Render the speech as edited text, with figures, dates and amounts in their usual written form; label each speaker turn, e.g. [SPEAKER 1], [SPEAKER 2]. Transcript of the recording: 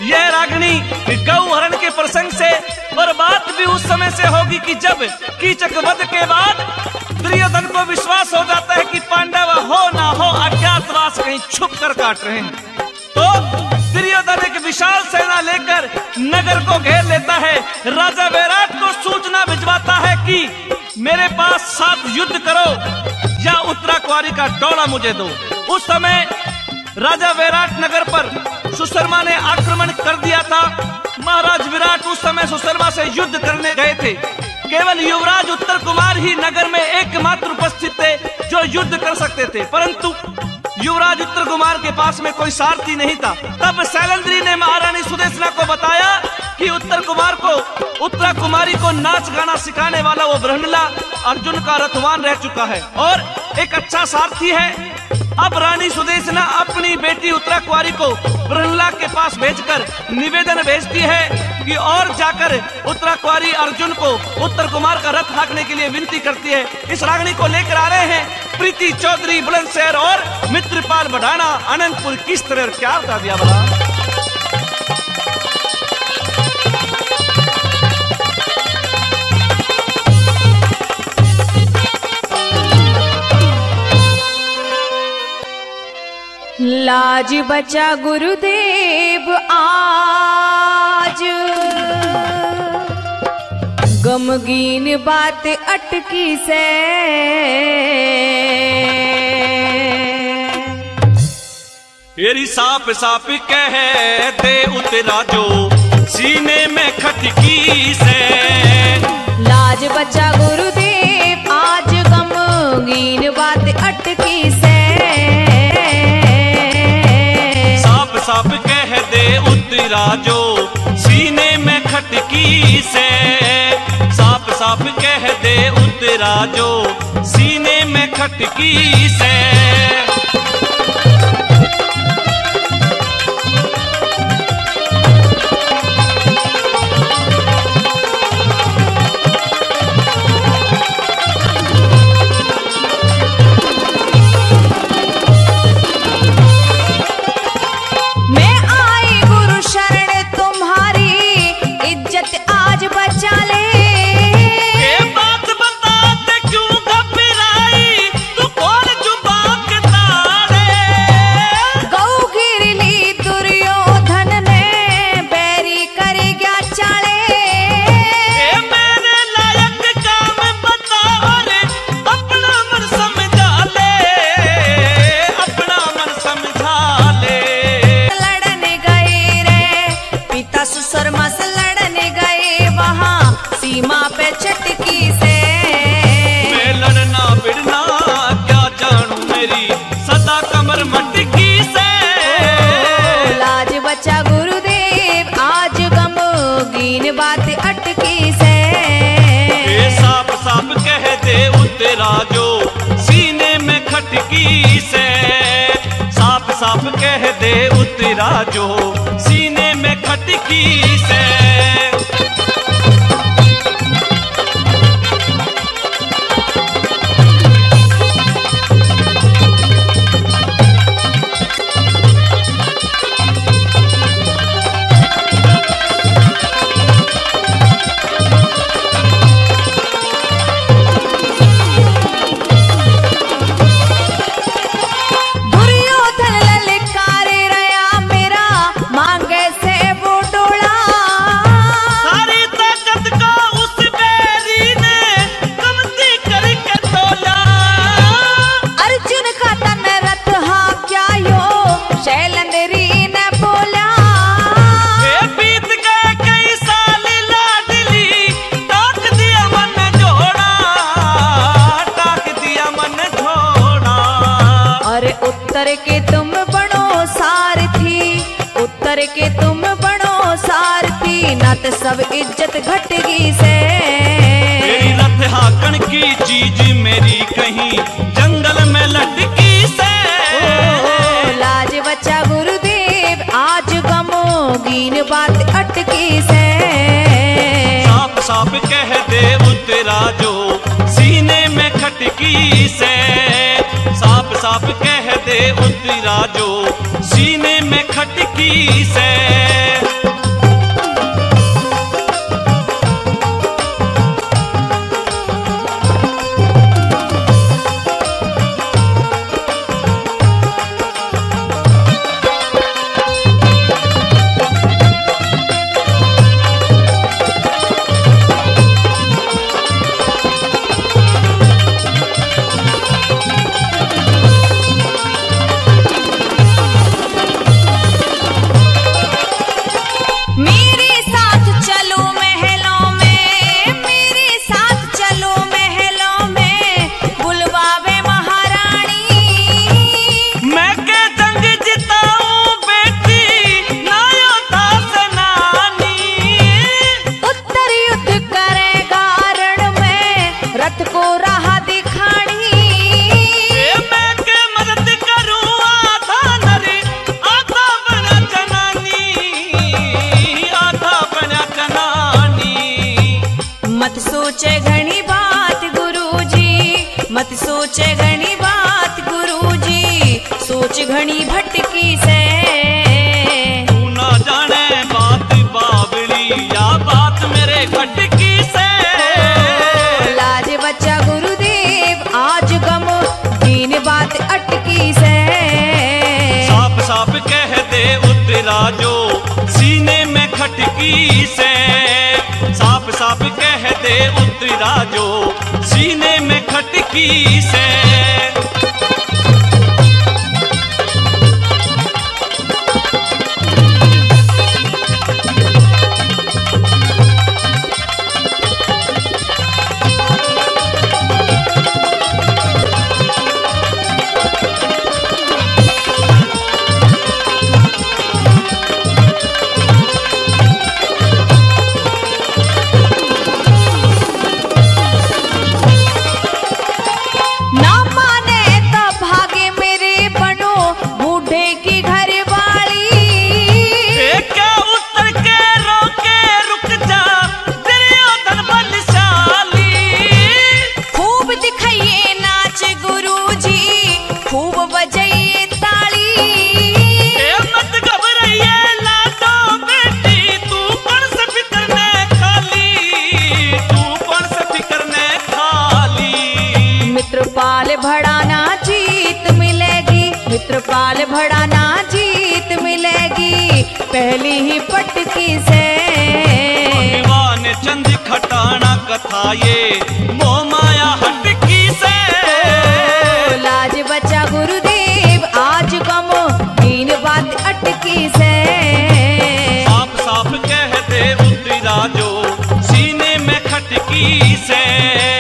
[SPEAKER 1] यह रागिनी गौहरण के प्रसंग से, और बात भी उस समय से होगी कि जब कीचक वध के बाद दुर्योधन को विश्वास हो जाता है कि पांडव हो ना हो अज्ञातवास कहीं छुप कर काट रहे हैं। तो दुर्योधन एक विशाल सेना लेकर नगर को घेर लेता है। राजा विराट को सूचना भिजवाता है कि मेरे पास साथ युद्ध करो या उत्तरा कुमारी का डोला मुझे दो। उस समय राजा विराट नगर पर सुशर्मा ने आक्रमण कर दिया था। महाराज विराट उस समय सुशर्मा से युद्ध करने गए थे। केवल युवराज उत्तर कुमार ही नगर में एकमात्र उपस्थित थे जो युद्ध कर सकते थे, परंतु युवराज उत्तर कुमार के पास में कोई सारथी नहीं था। तब शैलेंद्री ने महारानी सुदेशना को बताया कि उत्तरा कुमारी को नाच गाना सिखाने वाला वो ब्रह्मला अर्जुन का रथवान रह चुका है और एक अच्छा सारथी है। अब रानी सुदेशना अपनी बेटी उत्तरा कुमारी को ब्रह्मला के पास भेजकर निवेदन भेजती है कि और जाकर उत्तरा कुमारी अर्जुन को उत्तर कुमार का रथ हाँकने के लिए विनती करती है। इस रागिनी को लेकर आ रहे हैं प्रीति चौधरी बुलंदशहर और मित्रपाल बढ़ाना अनंतपुर। किस तरह क्या बता दिया बड़ा।
[SPEAKER 2] लाज बचा गुरुदेव आज, गमगीन बात अटकी से।
[SPEAKER 1] तेरी साफ साफ कह दे उत्तरा जो सीने में खटकी से।
[SPEAKER 2] लाज बचा गुरुदेव आज, गमगीन बात अटकी से।
[SPEAKER 1] साफ कह दे उत्तरा जो सीने में खटकी से। साफ साफ कह दे उत्तरा जो सीने में खटकी से।
[SPEAKER 2] बात अटकी से।
[SPEAKER 1] साफ साफ कह दे उत्तरा जो सीने में खटकी से। साफ साफ कह दे उत्तरा जो सीने में खटकी से।
[SPEAKER 2] उत्तर के तुम बनो सारथी, उत्तर के तुम बनो सारथी, न तो सब इज्जत घटगी से।
[SPEAKER 1] तेरी रथ हाकन की चीज मेरी कहीं जंगल में लटकी से।
[SPEAKER 2] लाज बचा गुरुदेव आज, गमोगीन बात अटकी से।
[SPEAKER 1] साफ साफ कह दे उत्तरा जो सीने में खटकी से। साफ साफ कह दे उत्तरा जो सीने में खटकी से।
[SPEAKER 2] घनी भटकी से।
[SPEAKER 1] तू ना जाने बात बावली या बात मेरे खटकी से।
[SPEAKER 2] लाज बचा गुरुदेव आज गम दीन बात अटकी से।
[SPEAKER 1] साफ साफ कह दे उतरा जो सीने में खटकी से। साफ साफ कह दे उतरा जो सीने में खटकी से।
[SPEAKER 2] ना माने तो भागे मेरे बनो बूढ़े की घर वाली।
[SPEAKER 1] क्या उतर के रोके रुक जा दुर्योधन बलशाली।
[SPEAKER 2] खूब दिखाइए नाच गुरुजी खूब बजाइए ताली।
[SPEAKER 1] ए मत घबराइए लाडो बेटी तू कौन से फिक्र ने खाली। तू कौन से फिक्र ने खाली।
[SPEAKER 2] मित्रपाल भड़ाना जीत मिलेगी। मित्रपाल भड़ाना जीत मिलेगी पहली ही पटकी से।
[SPEAKER 1] भगवान चंद खटाना कथा ये मोह माया हटकी से।
[SPEAKER 2] लाज बचा गुरुदेव आज गम दीन बात अटकी से।
[SPEAKER 1] साफ साफ कह दे उतरा जो सीने में खटकी से।